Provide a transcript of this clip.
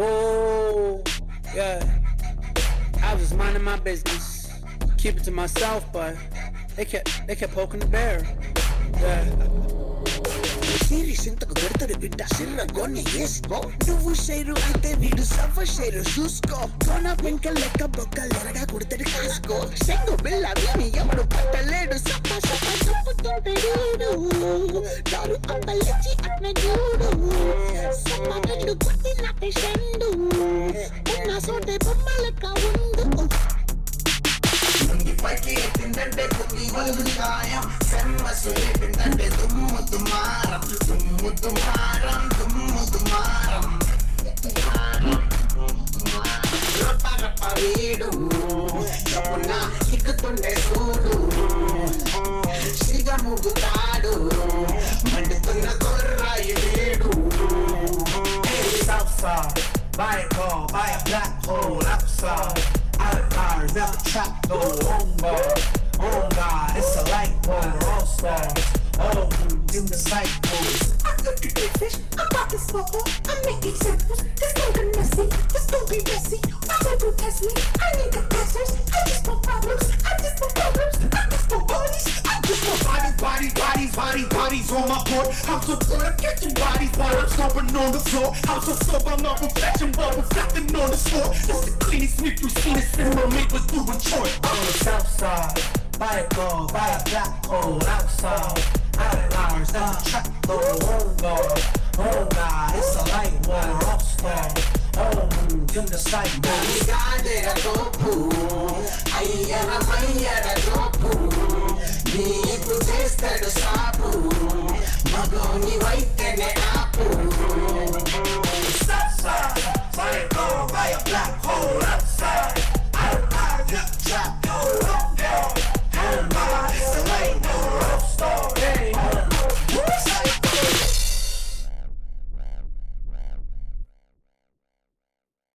Oh, yeah. I was just minding my business, keep it to myself, but they kept poking the bear. Yeah. Sento che guardare vita sera gonna yes go నువ్వు షేరు అయితే వీడు సవ్వ share చూసుకో కొన పెంక లెక్క బొక్కలెరగా కుడతడి కాసుకో సెంగు బిల్ల వీని ఎవడు పట్టలేడు సప్ప సప్ప సప్పుతోటి వీడు దారు అంబలిచి అన్న చూడు సప్ప రెండు కొట్టి నాటి షెండు ఉన్న సోటే బొమ్మ లెక్క ఉండు పైకి ఎత్తిందంటే కుక్కి వలుగు కాయం సెమ్మ సులేపిందంటే దుమ్ము దుమారం దుమ్ము దుమారం దుమ్ము దుమారం రప్ప రప్ప వీడు తప్పున చిక్కుతుండే చూడు సిగ ముగుతాడు మండుతున్న కొర్రాయి వీడు Southside, buy a car, buy a black hole outside. Out of cars, never trap, no home guard. Oh God, it's a light pole, all stars. Oh, in the sight pole. I cook the big fish, I'm about to smoke on. I'm making samples, this gon' get messy, this gon' be messy. Why would you test me? I need the answers. I just want problems, I just want problems, I just want bodies. I just want Bodies on my board. I'm so good at catching bodies while I'm stomping on the floor. I'm so sober, I'm not reflection, but reflecting on the floor. It's the cleanest sniff you've seen. It's in my mate was doing Troy. On the south side, buy a car, buy a black hole outside. Out of cars, never trap, no home guard. Oh God, it's a light one, all stars. Oh, in the sight pole. Nigga topu, ayyana mayyana topu. నీకు చేస్తాడు సాపు మగోని వైతేనే ఆపు